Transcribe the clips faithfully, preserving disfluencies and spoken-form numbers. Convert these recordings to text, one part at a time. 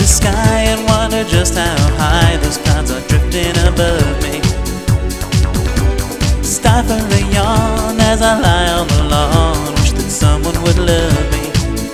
the sky and wonder just how high those clouds are drifting above me. Stifle a yawn as I lie on the lawn, wish that someone would love me.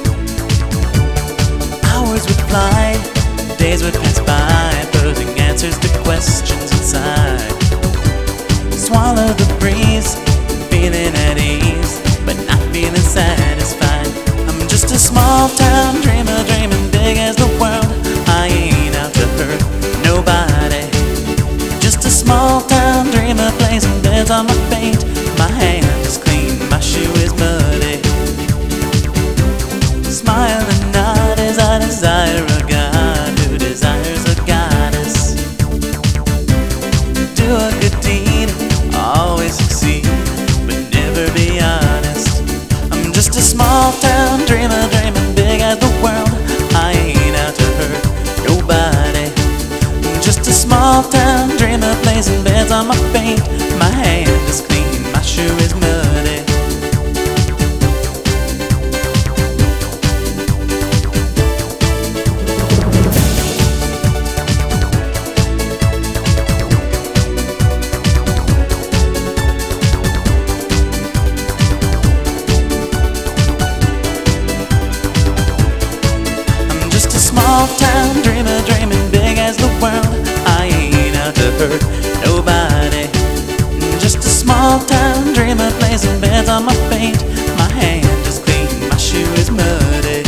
Hours would fly, days would pass by, posing answers to questions inside. Swallow the breeze, feeling at ease, but not feeling satisfied. I'm just a small town dreamer, dreaming big as the world. I ain't out to hurt nobody. Just a small town dreamer, placing bets on my fate. My hand is clean, my shoe is muddy. Smile and nod as I desire a God who desires a goddess. Do a good deed, always succeed, but never be honest. I'm just a small town dreamer, dreaming big as the world. I ain't out to hurt nobody. I'm just a small town dreamer, placing bets on my fate. My hand is clean, my shoe is muddy. Small town dreamer, dreaming big as the world. I ain't out to hurt nobody. Just a small town dreamer, placing bets on my fate. My hand is clean, my shoe is muddy.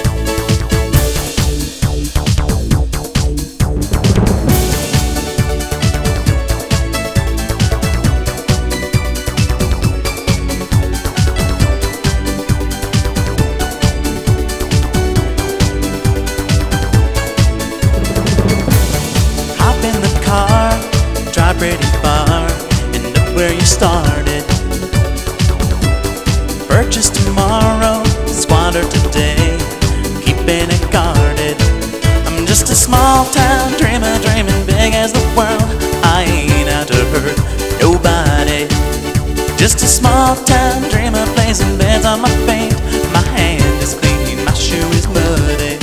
Drive pretty far and look where you started. Purchase tomorrow, squander today, keeping it guarded. I'm just a small town dreamer, dreaming big as the world. I ain't out to hurt nobody. Just a small town dreamer, placing bets on my fate. My hand is clean, my shoe is muddy.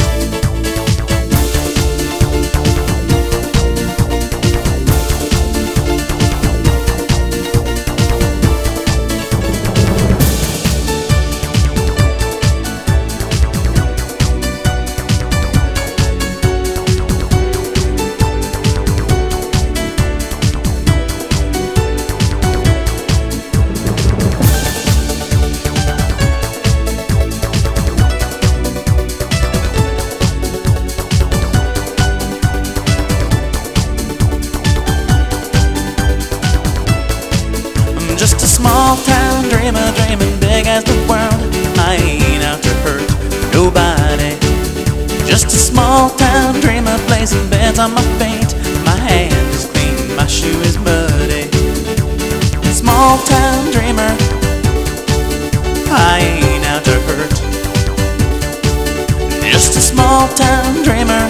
Just a small town dreamer, dreaming big as the world. I ain't out to hurt nobody. Just a small town dreamer, placing bets on my fate. My hand is clean, my shoe is muddy. Small town dreamer, I ain't out to hurt. Just a small town dreamer.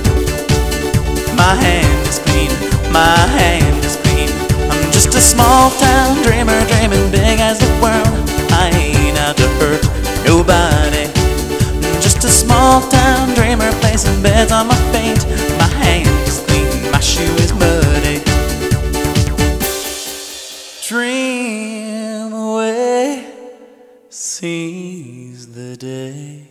My hand is clean, my hand is clean. I'm just a small town dreamer, dreaming big as the world. I ain't out to hurt nobody. I'm just a small town dreamer, placing bets on my fate. My hand is clean, my shoe is muddy. Dream away, seize the day.